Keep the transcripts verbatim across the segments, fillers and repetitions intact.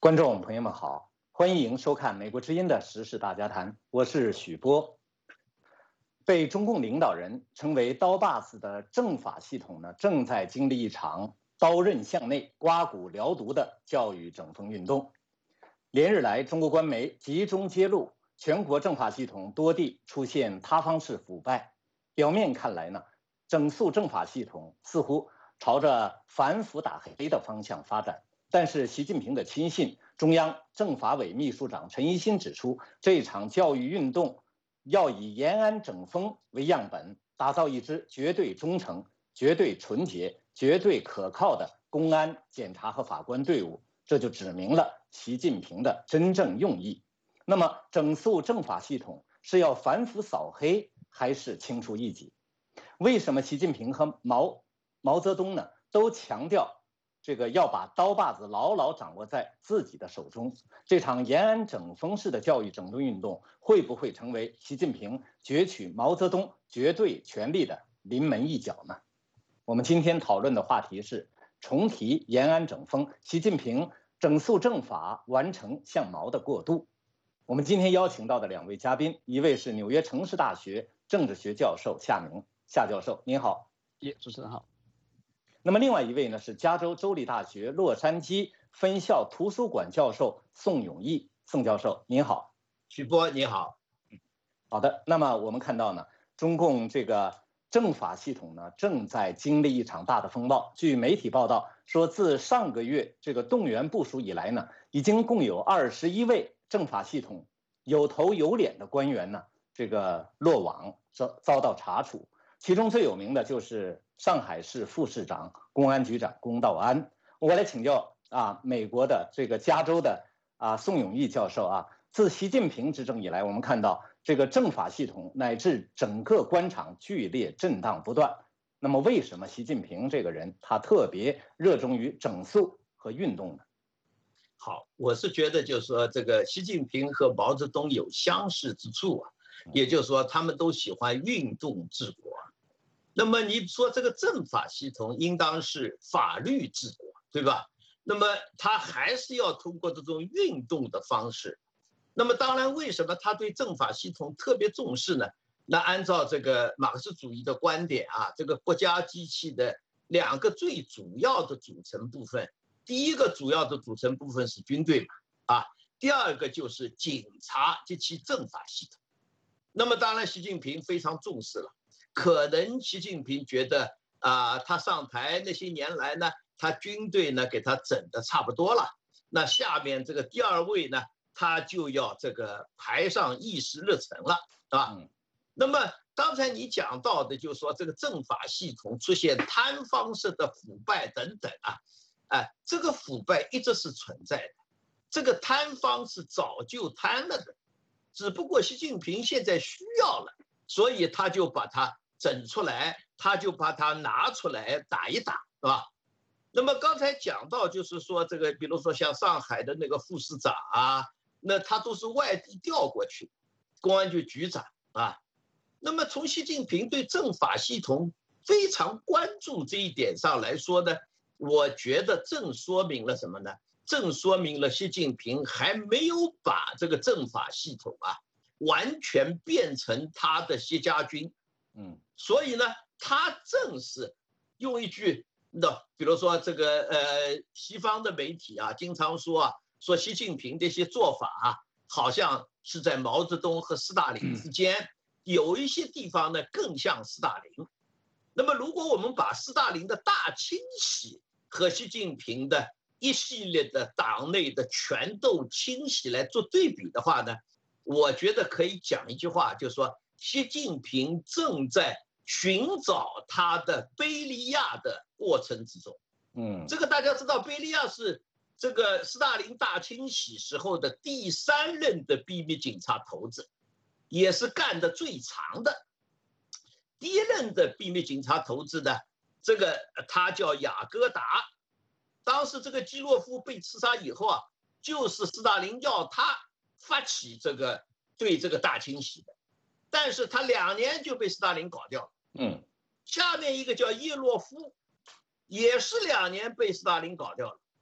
观众朋友们好，欢迎收看美国之音的时事大家谈，我是许波。被中共领导人称为刀把子的政法系统呢，正在经历一场刀刃向内、刮骨疗毒的教育整风运动。连日来，中国官媒集中揭露全国政法系统多地出现塌方式腐败。表面看来呢，整肃政法系统似乎朝着反腐打黑的方向发展。但是习近平的亲信、中央政法委秘书长陈一新指出，这场教育运动要以延安整风为样本，打造一支绝对忠诚、绝对纯洁、绝对可靠的公安、检察和法官队伍，这就指明了习近平的真正用意。那么，整肃政法系统是要反腐扫黑，还是清除异己？为什么习近平和毛毛泽东呢都强调这个要把刀把子牢牢掌握在自己的手中？这场延安整风式的教育整顿运动会不会成为习近平攫取毛泽东绝对权力的临门一脚呢？我们今天讨论的话题是重提延安整风，习近平整肃政法，完成向毛的过渡。我们今天邀请到的两位嘉宾，一位是纽约城市大学政治学教授夏明，夏教授您好。 耶，主持人好。 那么另外一位呢是加州州立大学洛杉矶分校图书馆教授宋永毅，宋教授您好。 许波你好。 好的，那么我们看到呢，中共这个政法系统呢正在经历一场大的风暴。据媒体报道说，自上个月这个动员部署以来呢，已经共有二十一位政法系统有头有脸的官员呢，这个落网遭遭到查处。其中最有名的就是上海市副市长、公安局长龚道安。我来请教啊，美国的这个加州的啊宋永毅教授啊，自习近平执政以来，我们看到这个政法系统乃至整个官场剧烈震荡不断。那么，为什么习近平这个人他特别热衷于整肃和运动呢？ 好，我是觉得就是说，这个习近平和毛泽东有相似之处啊，也就是说，他们都喜欢运动治国。那么你说这个政法系统应当是法律治国，对吧？那么他还是要通过这种运动的方式。那么当然，为什么他对政法系统特别重视呢？那按照这个马克思主义的观点啊，这个国家机器的两个最主要的组成部分，第一个主要的组成部分是军队嘛，啊，第二个就是警察及其政法系统。那么当然，习近平非常重视了。可能习近平觉得啊、呃，他上台那些年来呢，他军队呢给他整得差不多了。那下面这个第二位呢，他就要这个排上议事日程了，啊。嗯、那么刚才你讲到的，就是说这个政法系统出现贪方式的腐败等等啊，哎，这个腐败一直是存在的，这个贪方是早就贪了的，只不过习近平现在需要了，所以他就把它整出来，他就把它拿出来打一打，是吧？那么刚才讲到，就是说这个，比如说像上海的那个副市长啊，那他都是外地调过去，公安局局长啊。那么从习近平对政法系统非常关注这一点上来说呢，我觉得正说明了什么呢？正说明了习近平还没有把这个政法系统啊完全变成他的习家军。嗯，所以呢，他正是用一句，那比如说这个呃，西方的媒体啊，经常说啊，说习近平这些做法啊，好像是在毛泽东和斯大林之间，有一些地方呢更像斯大林。那么，如果我们把斯大林的大清洗和习近平的一系列的党内的权斗清洗来做对比的话呢，我觉得可以讲一句话，就是说，习近平正在寻找他的贝利亚的过程之中。嗯，这个大家知道，贝利亚是这个斯大林大清洗时候的第三任的秘密警察头子，也是干得最长的。第一任的秘密警察头子呢，这个他叫雅各达。当时这个基洛夫被刺杀以后啊，就是斯大林要他发起这个对这个大清洗的。但是他两年就被斯大林搞掉了。嗯，下面一个叫叶洛夫，也是两年被斯大林搞掉了。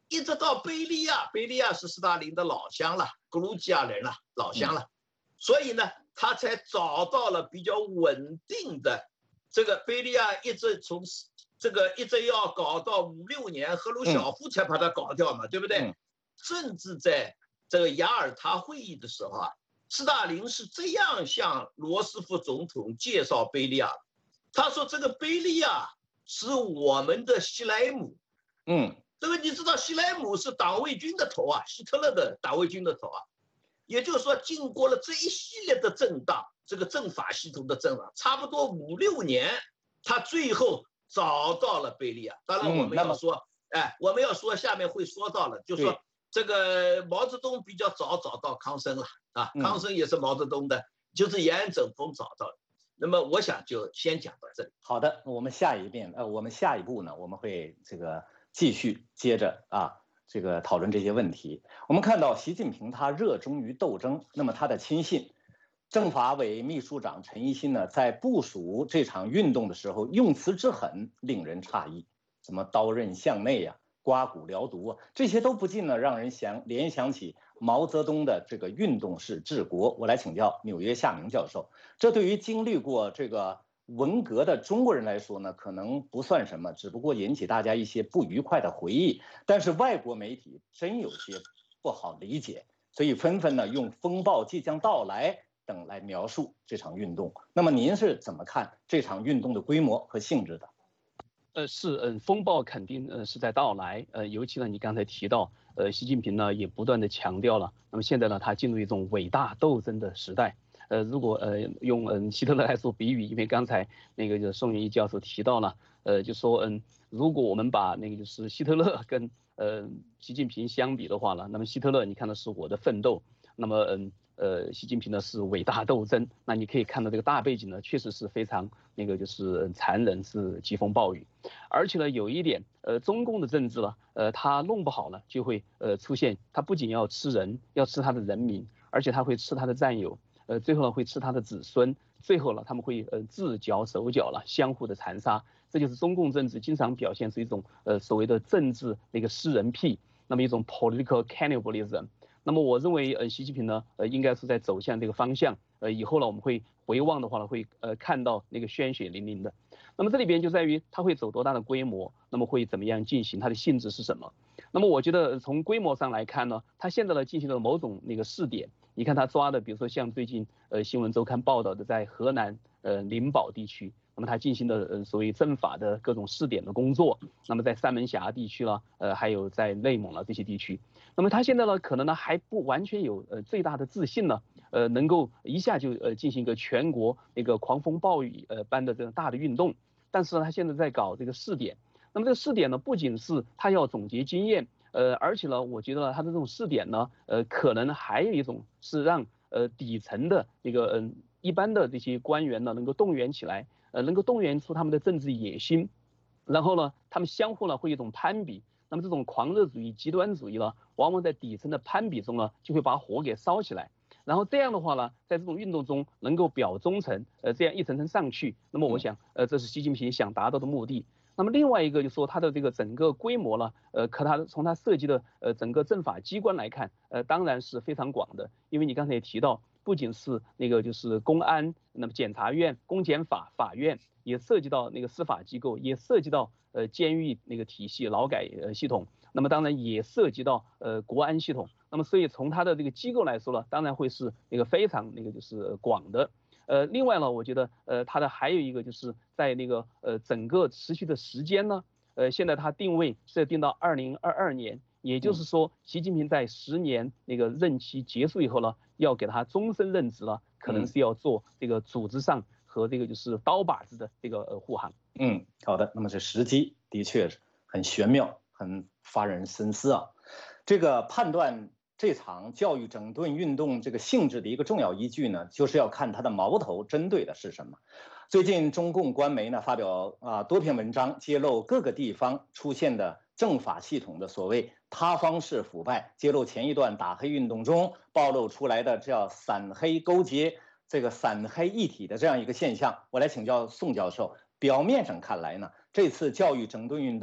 一直到贝利亚，贝利亚是斯大林的老乡了，格鲁吉亚人了，老乡了，所以呢，他才找到了比较稳定的。这个贝利亚一直从这个一直要搞到五六年，赫鲁晓夫才把他搞掉嘛，对不对？甚至在这个雅尔塔会议的时候啊，斯大林是这样向罗斯福总统介绍贝利亚，他说这个贝利亚是我们的希莱姆， 嗯。 这个你知道，希莱姆是党卫军的头啊，希特勒的党卫军的头啊，也就是说，经过了这一系列的震荡，这个政法系统的震荡，差不多五六年，他最后找到了贝利亚。当然，我们要说，嗯、哎，我们要说下面会说到了，就是说这个毛泽东比较早找到康生了啊，康生也是毛泽东的，就是延安整风找到的。那么，我想就先讲到这里。 好的，我们下一遍，呃，我们下一步呢，我们会这个。继续接着啊，这个讨论这些问题。我们看到习近平他热衷于斗争，那么他的亲信，政法委秘书长陈一新呢，在部署这场运动的时候，用词之狠，令人诧异。什么刀刃向内呀、啊，刮骨疗毒啊，这些都不禁呢让人想联想起毛泽东的这个运动式治国。我来请教纽约夏明教授，这对于经历过这个文革的中国人来说呢，可能不算什么，只不过引起大家一些不愉快的回忆。但是外国媒体真有些不好理解，所以纷纷呢用风暴即将到来等来描述这场运动。那么您是怎么看这场运动的规模和性质的？ 呃，是，嗯，风暴肯定呃是在到来，呃，尤其呢，你刚才提到，呃，习近平呢也不断的强调了，那么现在呢，他进入一种伟大斗争的时代。呃，如果呃用嗯希特勒来做比喻，因为刚才那个就宋元一教授提到了，呃，就说嗯，如果我们把那个就是希特勒跟呃习近平相比的话呢，那么希特勒你看的是我的奋斗，那么嗯呃习近平呢是伟大斗争，那你可以看到这个大背景呢确实是非常那个就是残忍，是疾风暴雨，而且呢有一点，呃中共的政治呢，呃他弄不好了就会呃出现，他不仅要吃人，要吃他的人民，而且他会吃他的战友。呃，最后呢会吃他的子孙，最后呢他们会呃自绞手脚了，相互的残杀，这就是中共政治经常表现出一种呃所谓的政治那个食人癖，那么一种 political cannibalism。那么我认为呃习近平呢呃应该是在走向这个方向，呃以后呢我们会回望的话呢会呃看到那个鲜血淋淋的。那么这里边就在于他会走多大的规模，那么会怎么样进行，它的性质是什么？那么我觉得从规模上来看呢，他现在呢进行了某种那个试点。你看他抓的，比如说像最近呃新闻周刊报道的，在河南呃灵宝地区，那么他进行的呃所谓政法的各种试点的工作，那么在三门峡地区了，呃还有在内蒙了这些地区，那么他现在呢可能呢还不完全有呃最大的自信呢，呃能够一下就呃进行一个全国那个狂风暴雨呃般的这种大的运动，但是呢他现在在搞这个试点，那么这个试点呢不仅是他要总结经验。呃，而且呢，我觉得他的这种试点呢，呃，可能还有一种是让呃底层的那个嗯、呃、一般的这些官员呢能够动员起来，呃，能够动员出他们的政治野心，然后呢，他们相互呢会有一种攀比，那么这种狂热主义、极端主义呢，往往在底层的攀比中呢，就会把火给烧起来，然后这样的话呢，在这种运动中能够表忠诚，呃，这样一层层上去，那么我想，呃，这是习近平想达到的目的。那么另外一个就是说它的这个整个规模呢，呃，可它从它设计的呃整个政法机关来看，呃，当然是非常广的，因为你刚才也提到，不仅是那个就是公安，那么检察院、公检法、法院，也涉及到那个司法机构，也涉及到呃监狱那个体系、劳改呃系统，那么当然也涉及到呃国安系统，那么所以从它的这个机构来说呢，当然会是那个非常那个就是广的。呃，另外呢，我觉得，呃，它的还有一个就是在那个呃整个持续的时间呢，呃，现在它定位设定到二零二二年，也就是说，习近平在十年那个任期结束以后呢，要给他终身任职了，可能是要做这个组织上和这个就是刀把子的这个呃护航。 嗯，好的，那么这时机的确是很玄妙，很发人深思啊。这个判断这场教育整顿运动这个性质的一个重要依据呢，就是要看它的矛头针对的是什么。最近中共官媒呢发表啊多篇文章，揭露各个地方出现的政法系统的所谓塌方式腐败，揭露前一段打黑运动中暴露出来的叫散黑勾结、这个散黑一体的这样一个现象。我来请教宋教授，表面上看来呢，这次教育整顿运动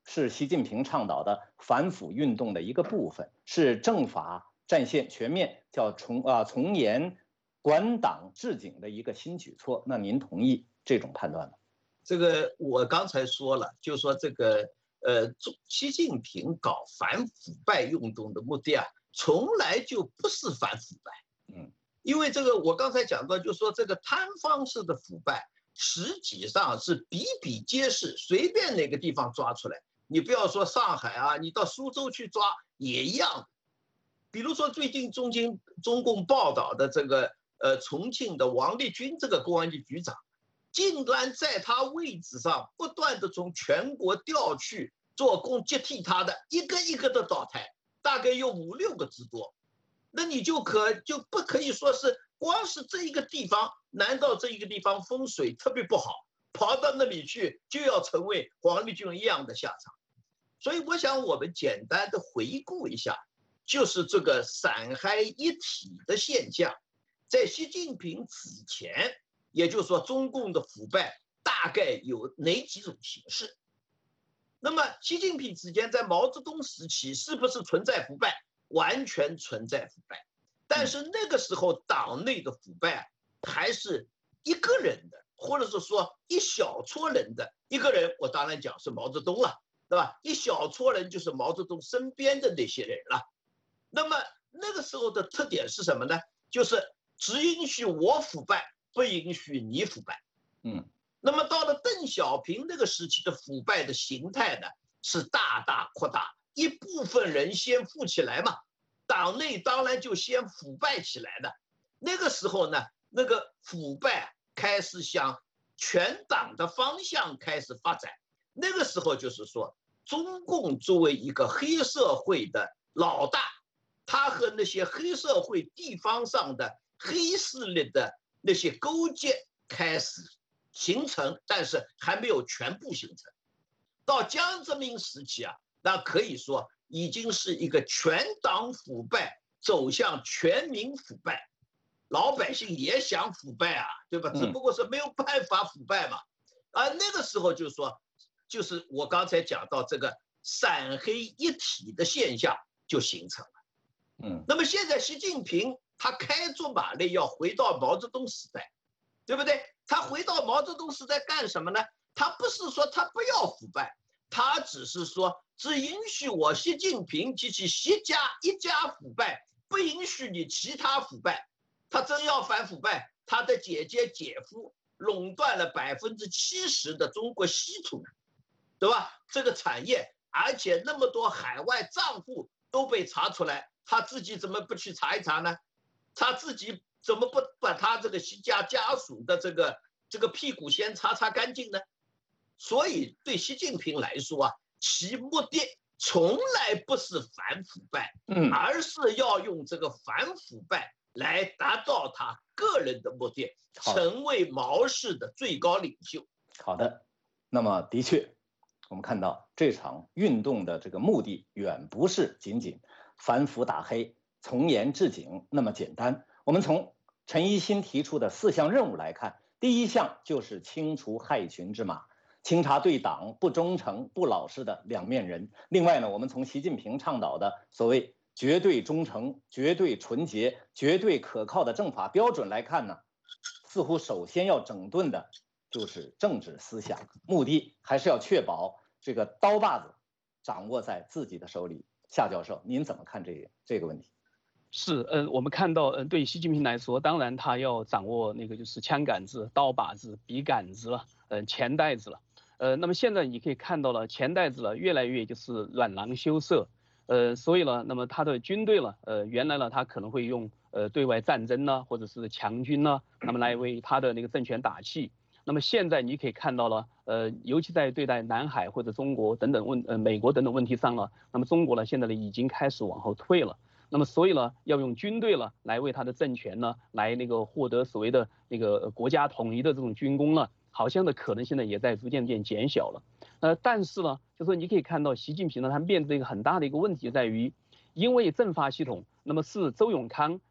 是习近平倡导的反腐运动的一个部分，是政法战线全面叫从啊从严管党治警的一个新举措。那您同意这种判断吗？ 这个我刚才说了，就说这个呃，习近平搞反腐败运动的目的啊，从来就不是反腐败。 嗯， 因为这个我刚才讲到，就说这个摊方式的腐败，实际上是比比皆是，随便哪个地方抓出来，你不要说上海啊，你到苏州去抓也一样。比如说最近中经中共报道的这个呃重庆的王立军这个公安局局长，竟然在他位置上不断的从全国调去做工接替他的，一个一个的倒台，大概有五六个之多。那你就可就不可以说是光是这一个地方，难道这一个地方风水特别不好，跑到那里去就要成为王立军一样的下场？所以我想我们简单的回顾一下，就是这个散嗨一体的现象，在习近平此前，也就是说中共的腐败大概有哪几种形式？那么习近平之间在毛泽东时期是不是存在腐败？完全存在腐败，但是那个时候党内的腐败还是一个人的，或者是说一小撮人的。一个人我当然讲是毛泽东了，对吧？一小撮人就是毛泽东身边的那些人了。那么那个时候的特点是什么呢？就是只允许我腐败，不允许你腐败。 嗯， 那么到了邓小平那个时期的腐败的形态呢，是大大扩大，一部分人先富起来嘛，党内当然就先腐败起来的。那个时候呢，那个腐败开始向全党的方向开始发展。那个时候就是说，中共作为一个黑社会的老大，他和那些黑社会地方上的黑势力的那些勾结开始形成，但是还没有全部形成。到江泽民时期啊，那可以说已经是一个全党腐败走向全民腐败，老百姓也想腐败啊，对吧？只不过是没有办法腐败嘛。而那个时候就是说，就是我刚才讲到这个散黑一体的现象就形成了。 嗯， 那么现在习近平他开足马力要回到毛泽东时代，对不对？他回到毛泽东时代干什么呢？他不是说他不要腐败，他只是说只允许我习近平及其习家一家腐败，不允许你其他腐败。他真要反腐败，他的姐姐姐夫垄断了百分之七十的中国稀土，对吧？这个产业，而且那么多海外账户都被查出来，他自己怎么不去查一查呢？他自己怎么不把他这个习家家属的这个这个屁股先擦擦干净呢？所以对习近平来说啊，其目的从来不是反腐败， 嗯， 而是要用这个反腐败来达到他个人的目的，成为毛氏的最高领袖。 好的，那么的确，我们看到这场运动的这个目的远不是仅仅反腐打黑、从严治警那么简单。我们从陈一新提出的四项任务来看，第一项就是清除害群之马，清查对党不忠诚、不老实的两面人。另外呢，我们从习近平倡导的所谓绝对忠诚、绝对纯洁、绝对可靠的政法标准来看呢，似乎首先要整顿的就是政治思想，目的还是要确保这个刀把子掌握在自己的手里。夏教授，您怎么看这个这个问题？ 是，嗯，我们看到，嗯，对习近平来说，当然他要掌握那个就是枪杆子、刀把子、笔杆子了，嗯，钱袋子了，呃，那么现在你可以看到了，钱袋子了越来越就是软囊羞涩，呃，所以呢，那么他的军队了，呃，原来呢他可能会用呃对外战争呢，或者是强军呢，那么来为他的那个政权打气。那么现在你可以看到了，呃，尤其在对待南海或者中国等等问，呃，美国等等问题上了，那么中国呢现在呢已经开始往后退了。那么所以呢，要用军队了来为他的政权呢，来那个获得所谓的那个国家统一的这种军功呢，好像的可能性呢也在逐渐渐减小了。呃，但是呢，就是说你可以看到习近平呢，他面对一个很大的一个问题在于，因为政法系统，那么是周永康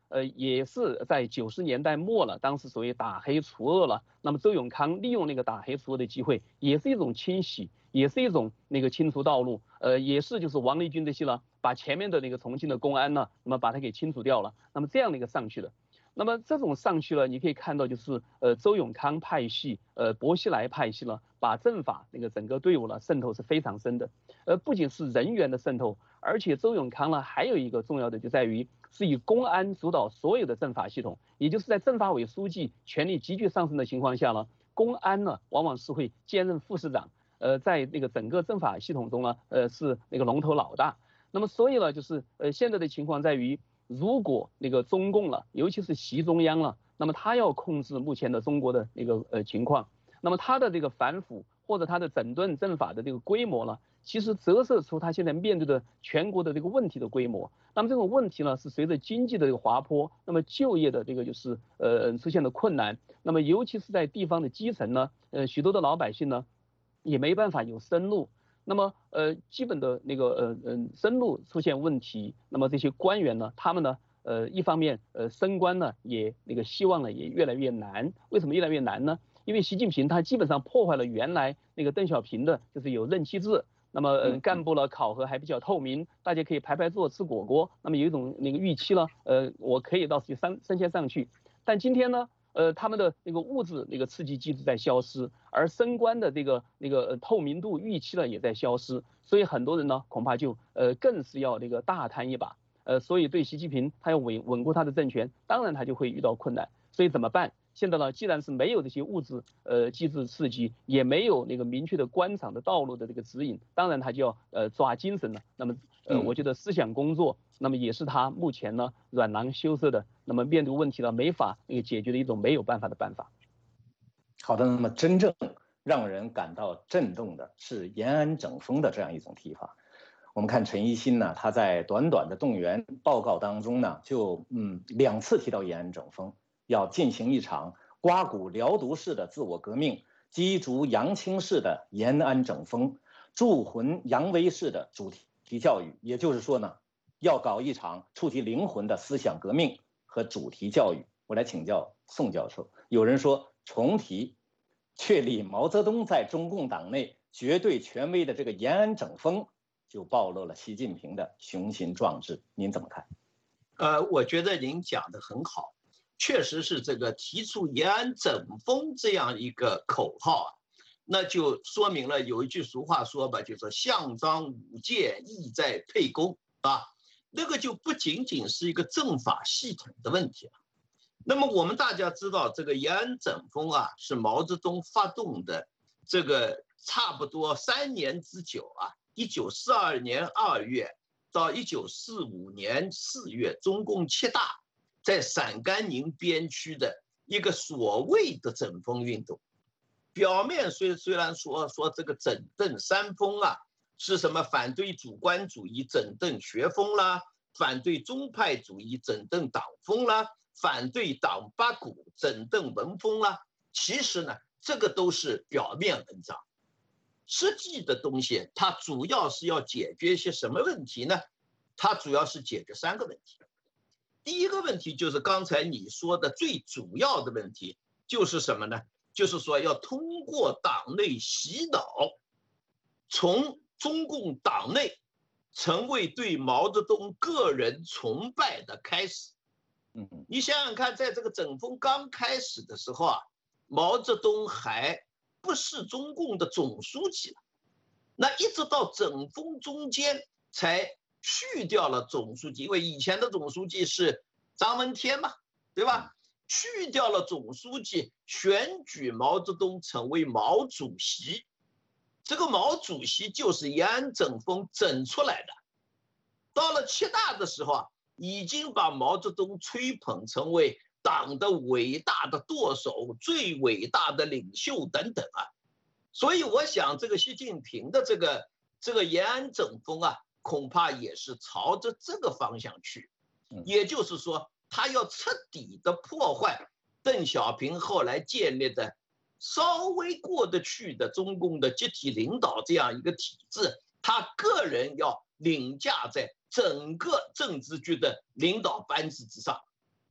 呃，也是在九十年代末了，当时所谓打黑除恶了。那么周永康利用那个打黑除恶的机会，也是一种清洗，也是一种那个清除道路，呃，也是就是王立军这些呢，把前面的那个重庆的公安呢，那么把它给清除掉了。那么这样的一个上去了。那么这种上去了，你可以看到就是呃周永康派系，呃薄熙来派系呢，把政法那个整个队伍呢渗透是非常深的，呃不仅是人员的渗透，而且周永康呢还有一个重要的就在于是以公安主导所有的政法系统，也就是在政法委书记权力急剧上升的情况下呢，公安呢往往是会兼任副市长，呃在那个整个政法系统中呢，呃是那个龙头老大。那么所以呢就是呃现在的情况在于。如果那个中共了，尤其是习中央了，那么他要控制目前的中国的那个呃情况，那么他的这个反腐或者他的整顿政法的这个规模呢，其实折射出他现在面对的全国的这个问题的规模。那么这种问题呢，是随着经济的这个滑坡，那么就业的这个就是呃出现了困难，那么尤其是在地方的基层呢，呃许多的老百姓呢，也没办法有生路。那么呃基本的那个呃嗯生路出现问题，那么这些官员呢，他们呢呃一方面呃升官呢也那个希望呢也越来越难。为什么越来越难呢？因为习近平他基本上破坏了原来那个邓小平的就是有任期制，那么呃干部呢考核还比较透明，大家可以排排坐吃果果，那么有一种那个预期呢，呃我可以到时候升升迁上去。但今天呢？呃，他们的那个物质那个刺激机制在消失，而升官的这个那个透明度预期呢也在消失，所以很多人呢恐怕就呃更是要那个大贪一把，呃，所以对习近平他要稳稳固他的政权，当然他就会遇到困难，所以怎么办？现在呢，既然是没有这些物质呃机制刺激，也没有那个明确的官场的道路的这个指引，当然他就要呃抓精神了。那么呃，我觉得思想工作，那么也是他目前呢软囊羞涩的，那么面对问题呢没法那个解决的一种没有办法的办法。 好的，那么真正让人感到震动的是延安整风的这样一种提法。我们看陈一新呢，他在短短的动员报告当中呢，就嗯两次提到延安整风。要进行一场刮骨疗毒式的自我革命，击竹扬清式的延安整风，铸魂扬威式的主题教育。也就是说呢，要搞一场触及灵魂的思想革命和主题教育。我来请教宋教授，有人说重提确立毛泽东在中共党内绝对权威的这个延安整风，就暴露了习近平的雄心壮志。您怎么看？ 呃，我觉得您讲得很好。确实是这个提出延安整风这样一个口号啊，那就说明了有一句俗话说吧，就是项张舞剑，意在沛公啊，那个就不仅仅是一个政法系统的问题了。那么我们大家知道，这个延安整风啊，是毛泽东发动的，这个差不多三年之久啊，一九四二年二月到一九四五年四月，中共七大在陕甘宁边区的一个所谓的整风运动，表面虽虽然说说这个整顿三风啊，是什么反对主观主义整顿学风啦，反对宗派主义整顿党风啦，反对党八股整顿文风啦，其实呢，这个都是表面文章，实际的东西它主要是要解决一些什么问题呢？它主要是解决三个问题。第一个问题就是刚才你说的最主要的问题，就是什么呢？就是说要通过党内洗脑，从中共党内成为对毛泽东个人崇拜的开始。你想想看，在这个整风刚开始的时候啊，毛泽东还不是中共的总书记了，那一直到整风中间才去掉了总书记，因为以前的总书记是张闻天嘛，对吧？去掉了总书记，选举毛泽东成为毛主席。这个毛主席就是延安整风整出来的。到了七大的时候啊，已经把毛泽东吹捧成为党的伟大的舵手、最伟大的领袖等等啊。所以我想，这个习近平的这个这个延安整风啊，恐怕也是朝着这个方向去。也就是说，他要彻底的破坏邓小平后来建立的稍微过得去的中共的集体领导这样一个体制，他个人要凌驾在整个政治局的领导班子之上。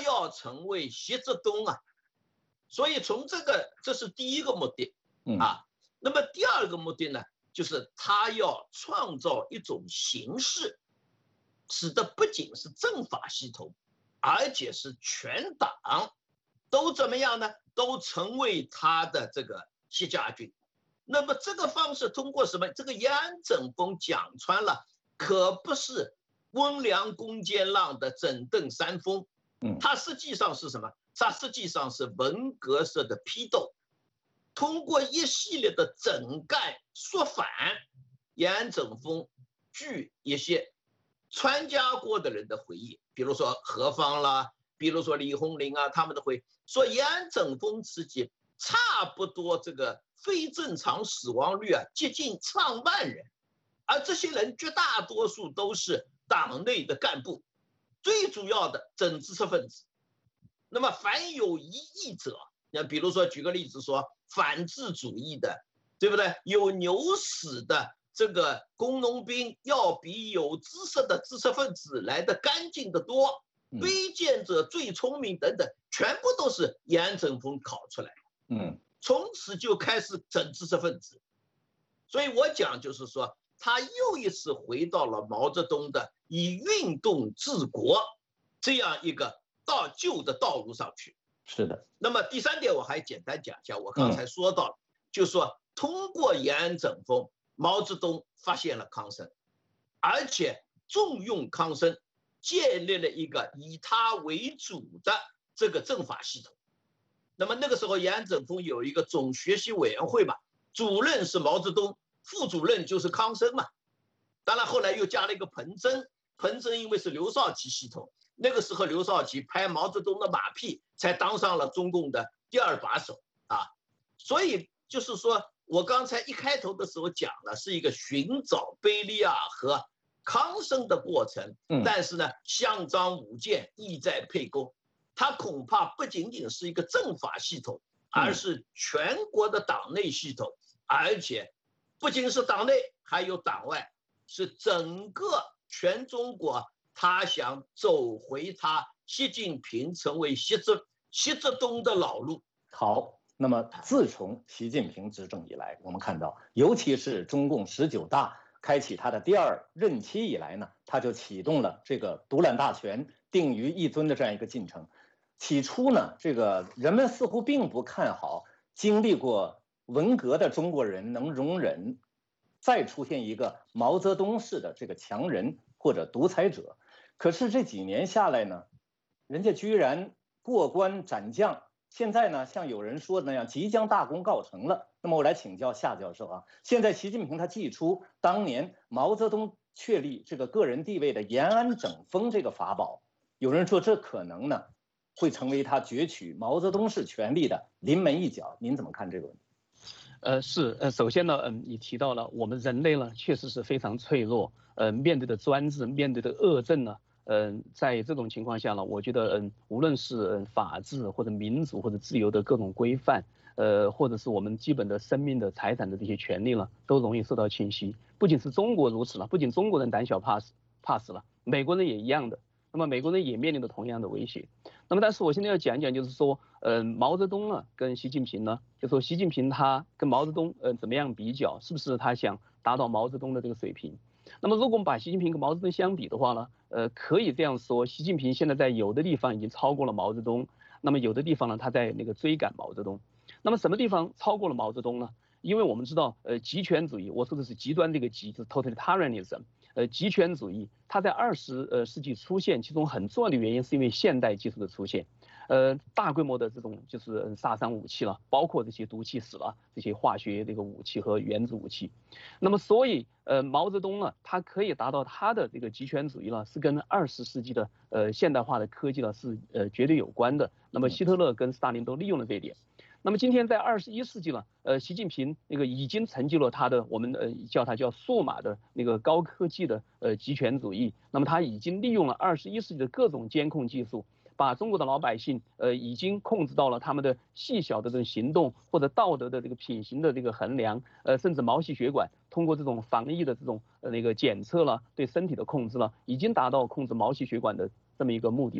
要成为习之东啊。所以从这个，这是第一个目的啊。那么第二个目的呢，就是他要创造一种形式，使得不仅是政法系统，而且是全党都怎么样呢？都成为他的这个习家军。那么这个方式通过什么？这个延安整风讲穿了，可不是温良恭俭让的整顿三风，它实际上是什么？它实际上是文革式的批斗，通过一系列的整改说反。延安整风据一些参加过的人的回忆，比如说何方啦，比如说李鸿林啊，他们的回忆说，延安整风时期差不多这个非正常死亡率啊接近上万人，而这些人绝大多数都是党内的干部，最主要的整知识分子。那么凡有异议者，那比如说举个例子说反智主义的，对不对？有牛屎的这个工农兵要比有知识的知识分子来的干净得多，卑贱者最聪明等等，全部都是延安整风考出来的。嗯，从此就开始整知识分子。所以我讲就是说，他又一次回到了毛泽东的以运动治国这样一个到旧的道路上去。 是的。 那么第三点我还简单讲一下，我刚才说到了，就是说通过延安整风，毛泽东发现了康生，而且重用康生，建立了一个以他为主的这个政法系统。那么那个时候延安整风有一个总学习委员会嘛，主任是毛泽东，副主任就是康生嘛。当然后来又加了一个彭真，彭真因为是刘少奇系统，那个时候刘少奇拍毛泽东的马屁，才当上了中共的第二把手啊。所以就是说我刚才一开头的时候讲了，是一个寻找贝利亚和康生的过程，但是呢，项张舞剑，意在沛公。它恐怕不仅仅是一个政法系统，而是全国的党内系统，而且不仅是党内，还有党外，是整个全中国，他想走回他习近平成为习之习之东的老路。 好，那么自从习近平执政以来，我们看到，尤其是中共十九大开启他的第二任期以来呢，他就启动了这个独揽大权、定于一尊的这样一个进程。起初呢，这个人们似乎并不看好经历过文革的中国人能容忍再出现一个毛泽东式的这个强人或者独裁者。可是这几年下来呢，人家居然过关斩将，现在呢，像有人说的那样，即将大功告成了。那么我来请教夏教授啊，现在习近平他祭出当年毛泽东确立这个个人地位的延安整风这个法宝，有人说这可能呢会成为他攫取毛泽东式权力的临门一脚，您怎么看这个问题？ 呃，是呃，首先呢，嗯，你提到了我们人类呢确实是非常脆弱，呃，面对的专制，面对的恶政呢，嗯、呃，在这种情况下呢，我觉得嗯，无论是嗯法治或者民主或者自由的各种规范，呃，或者是我们基本的生命的财产的这些权利呢，都容易受到侵袭。不仅是中国如此了，不仅中国人胆小怕死怕死了，美国人也一样的。那么美国人也面临着同样的威胁。那么但是我现在要讲一讲，就是说，呃，毛泽东呢跟习近平呢，就说习近平他跟毛泽东呃怎么样比较，是不是他想达到毛泽东的这个水平？那么如果我们把习近平跟毛泽东相比的话呢，呃，可以这样说，习近平现在在有的地方已经超过了毛泽东，那么有的地方呢他在那个追赶毛泽东。那么什么地方超过了毛泽东呢？因为我们知道，呃，极权主义，我说的是极端这个极，就是 totalitarianism。呃，极权主义，它在二十呃世纪出现，其中很重要的原因是因为现代技术的出现，呃，大规模的这种就是杀伤武器了，包括这些毒气室了，这些化学这个武器和原子武器。那么，所以呃，毛泽东呢，他可以达到他的这个极权主义呢，是跟二十世纪的呃现代化的科技呢是呃绝对有关的。那么，希特勒跟斯大林都利用了这一点。那么今天在二十一世纪了，呃，习近平那个已经成就了他的我们呃叫他叫数码的那个高科技的呃极权主义。那么他已经利用了二十一世纪的各种监控技术，把中国的老百姓呃已经控制到了他们的细小的这种行动或者道德的这个品行的这个衡量，呃，甚至毛细血管通过这种防疫的这种呃那个检测了，对身体的控制了，已经达到控制毛细血管的这么一个目的了。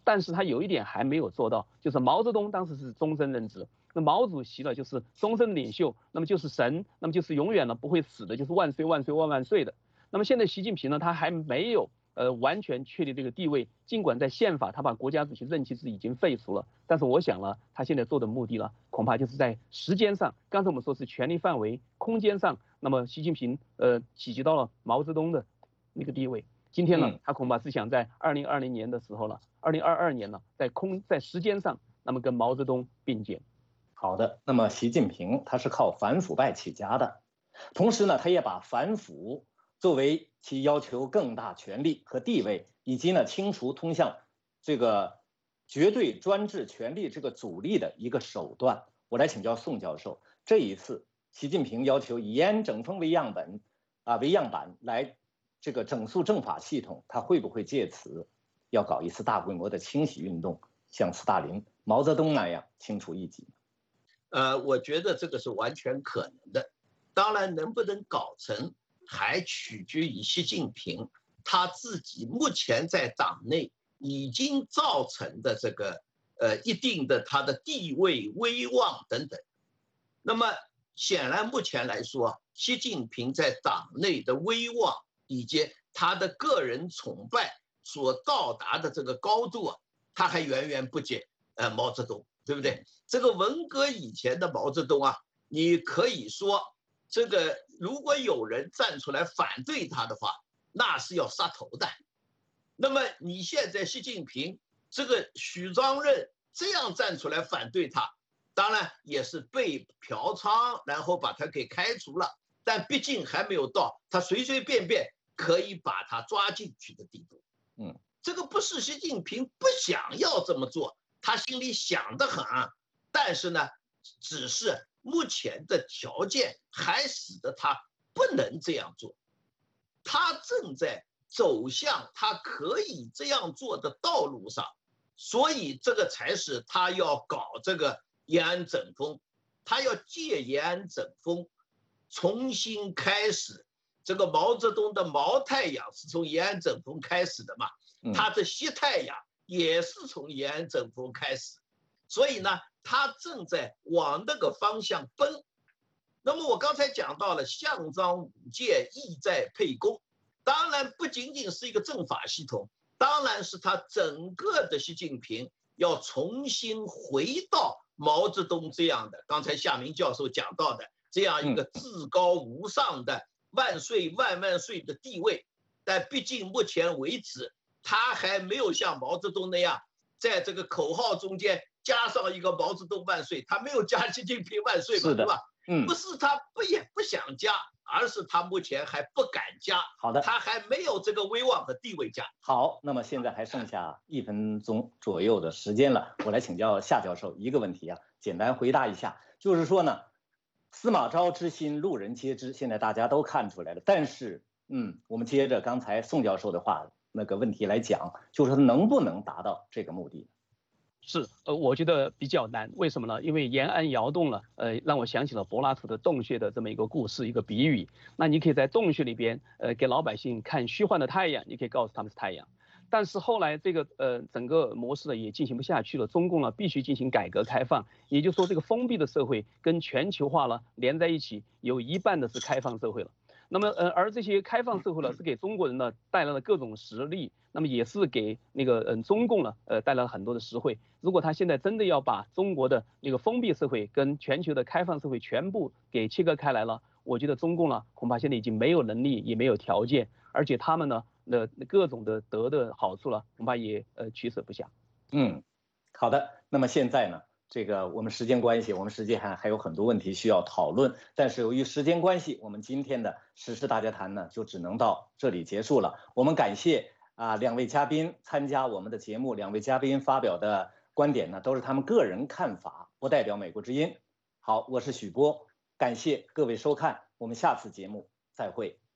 但是他有一点还没有做到，就是毛泽东当时是终身任职，那毛主席呢就是终身领袖，那么就是神，那么就是永远呢不会死的，就是万岁万岁万万岁的。那么现在习近平呢，他还没有呃完全确立这个地位，尽管在宪法他把国家主席任期是已经废除了，但是我想呢，他现在做的目的呢，恐怕就是在时间上，刚才我们说是权力范围、空间上，那么习近平呃企及到了毛泽东的那个地位。今天呢，他恐怕是想在二零二零年的时候呢，二零二二年呢，在空在时间上，那么跟毛泽东并肩。 好的，那么习近平他是靠反腐败起家的，同时呢，他也把反腐作为其要求更大权力和地位，以及呢清除通向这个绝对专制权力这个阻力的一个手段。我来请教宋教授，这一次习近平要求以延安整风为样本啊为样板来这个整肃政法系统，他会不会借此要搞一次大规模的清洗运动，像斯大林、毛泽东那样清除异己？ 呃，我觉得这个是完全可能的。当然，能不能搞成，还取决于习近平他自己目前在党内已经造成的这个呃一定的他的地位、威望等等。那么显然目前来说，习近平在党内的威望以及他的个人崇拜所到达的这个高度啊，他还远远不及呃毛泽东，对不对？这个文革以前的毛泽东啊，你可以说这个如果有人站出来反对他的话，那是要杀头的。那么你现在习近平这个许章任这样站出来反对他，当然也是被嫖娼，然后把他给开除了，但毕竟还没有到他随随便便可以把他抓进去的地步。 嗯， 这个不是习近平不想要这么做，他心里想得很，但是呢，只是目前的条件还使得他不能这样做，他正在走向他可以这样做的道路上，所以这个才是他要搞这个延安整风，他要借延安整风重新开始。这个毛泽东的毛太阳是从延安整风开始的嘛，他的西太阳也是从延安整风开始，所以呢，他正在往那个方向奔。那么我刚才讲到了项章舞剑，意在沛公，当然不仅仅是一个政法系统，当然是他整个的习近平要重新回到毛泽东这样的，刚才夏明教授讲到的这样一个至高无上的万岁万万岁的地位。但毕竟目前为止，他还没有像毛泽东那样在这个口号中间加上一个毛泽东万岁，他没有加习近平万岁嘛，对吧？嗯，不是他不也不想加，而是他目前还不敢加。 好的， 他还没有这个威望和地位加。 好，那么现在还剩下一分钟左右的时间了，我来请教夏教授一个问题啊，简单回答一下，就是说呢，司马昭之心，路人皆知，现在大家都看出来了，但是，嗯，我们接着刚才宋教授的话那个问题来讲，就是说能不能达到这个目的？ 是，呃，我觉得比较难。为什么呢？因为延安窑洞了，呃，让我想起了柏拉图的洞穴的这么一个故事，一个比喻。那你可以在洞穴里边，呃，给老百姓看虚幻的太阳，你可以告诉他们是太阳。但是后来这个呃整个模式呢也进行不下去了，中共呢必须进行改革开放，也就是说这个封闭的社会跟全球化了连在一起，有一半的是开放社会了。那么呃而这些开放社会呢是给中国人呢带来了各种实力，那么也是给那个嗯中共呢呃带来了很多的实惠。如果他现在真的要把中国的那个封闭社会跟全球的开放社会全部给切割开来了，我觉得中共呢恐怕现在已经没有能力也没有条件，而且他们呢那各种的得的好处了，恐怕也呃取舍不下。 嗯，好的。那么现在呢，这个我们时间关系，我们实际上还有很多问题需要讨论，但是由于时间关系，我们今天的时事大家谈呢就只能到这里结束了。我们感谢啊两位嘉宾参加我们的节目，两位嘉宾发表的观点呢都是他们个人看法，不代表美国之音。好，我是许波，感谢各位收看，我们下次节目再会。